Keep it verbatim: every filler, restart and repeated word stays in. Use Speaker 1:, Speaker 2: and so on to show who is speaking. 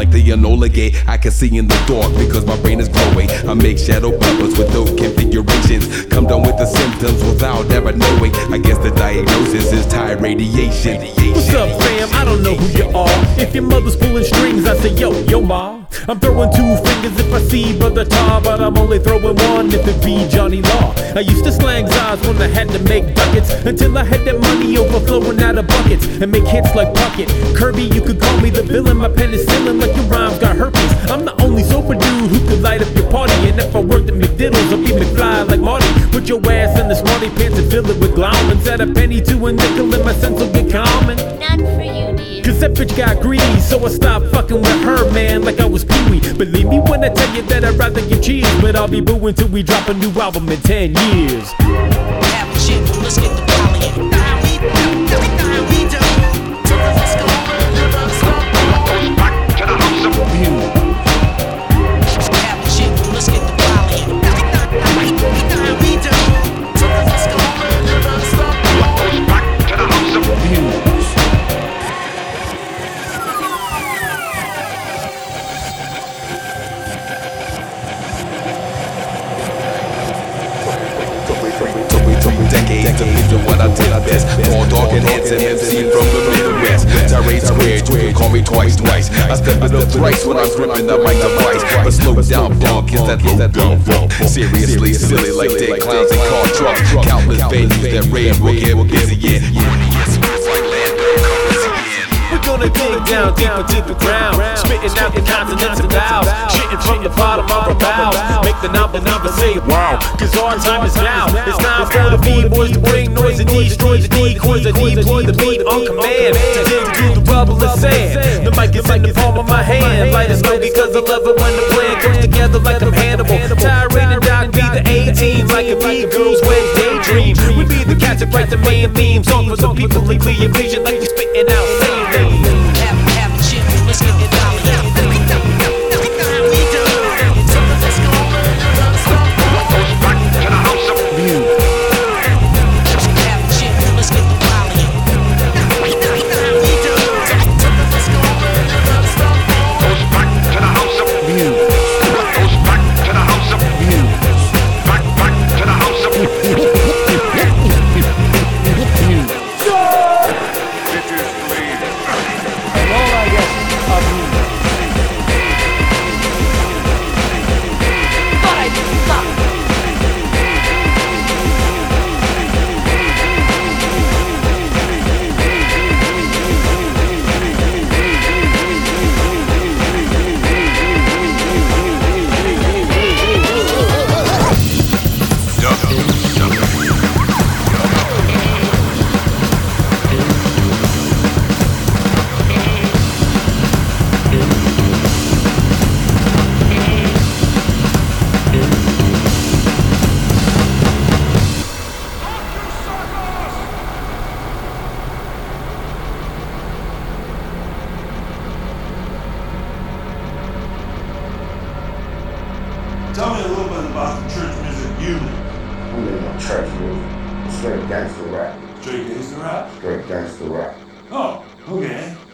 Speaker 1: like the Enola Gay. I can see in the dark because my brain is glowing. I make shadow puppets with dope configurations. Come down with the symptoms without ever knowing. I guess the diagnosis is tired radiation.
Speaker 2: What's up, fam? I don't know who you are. If your mother's pulling strings, I say, yo, yo, ma. I'm throwing two fingers if I see Brother Tar, but I'm only throwing one if it be Johnny Law. I used to slang eyes when I had to make ducats, until I had that money overflowing out of buckets and make hits like Bucket. Kirby, you could call me the villain. My penicillin like your rhymes got herpes. I'm the only sober dude who could light up your party, and if I worked at McDiddle's, I'd be McFly like Marty. Put your ass in the smarty pants and fill it with glowmans. Add a penny to a nickel and my sense will get common.
Speaker 3: None for you, dude.
Speaker 2: Cause that bitch got greedy, so I stopped fucking with her, man, like I was Pee-wee. Believe me when I tell you that I'd rather get cheese, but I'll be booing till we drop a new album in ten years.
Speaker 4: Have a shit, let's get the poly. Let's go.
Speaker 5: Back to the house of
Speaker 4: Have a shit, let's get the poly. Let's go.
Speaker 5: back to the house of
Speaker 1: Decades of vision, what I did best. Tall, dark, and handsome M C from the Midwest. Tirade squared, you can call me twice, twice. I step it up thrice when I'm gripping the mic device. But slow down, punk, is that low down funk. Seriously silly like dead clowns and car trucks. Countless venues that rave will get busy in.
Speaker 2: We're gonna dig down deeper to the ground, spitting out the consonants and vowels, shitting from the bottom of our bowels. Make the non-believer say wow, cause our time is now. It's time for the B-boys to bring noise and destroy the decoys. I deploy the beat on command to dig through the rubble of sand. The mic is in the palm of my hand, light as snow because I love it when the plan comes together like I'm Hannibal. Tyrant and Doc be the A-team like a B-girls when daydream. We be the cats that write the main theme song for some people in clear vision like we spitting out same things.
Speaker 4: Have, have a shit, let's get the poly.
Speaker 5: back to the house of
Speaker 4: Have a shit, let's get the poly.
Speaker 5: back to the house of back to the house of back back to the house of
Speaker 6: Tell me a little bit about the church music unit.
Speaker 7: I'm in my church music. Straight gangster rap.
Speaker 6: Straight gangster rap?
Speaker 7: Straight gangster rap.
Speaker 6: Oh, okay.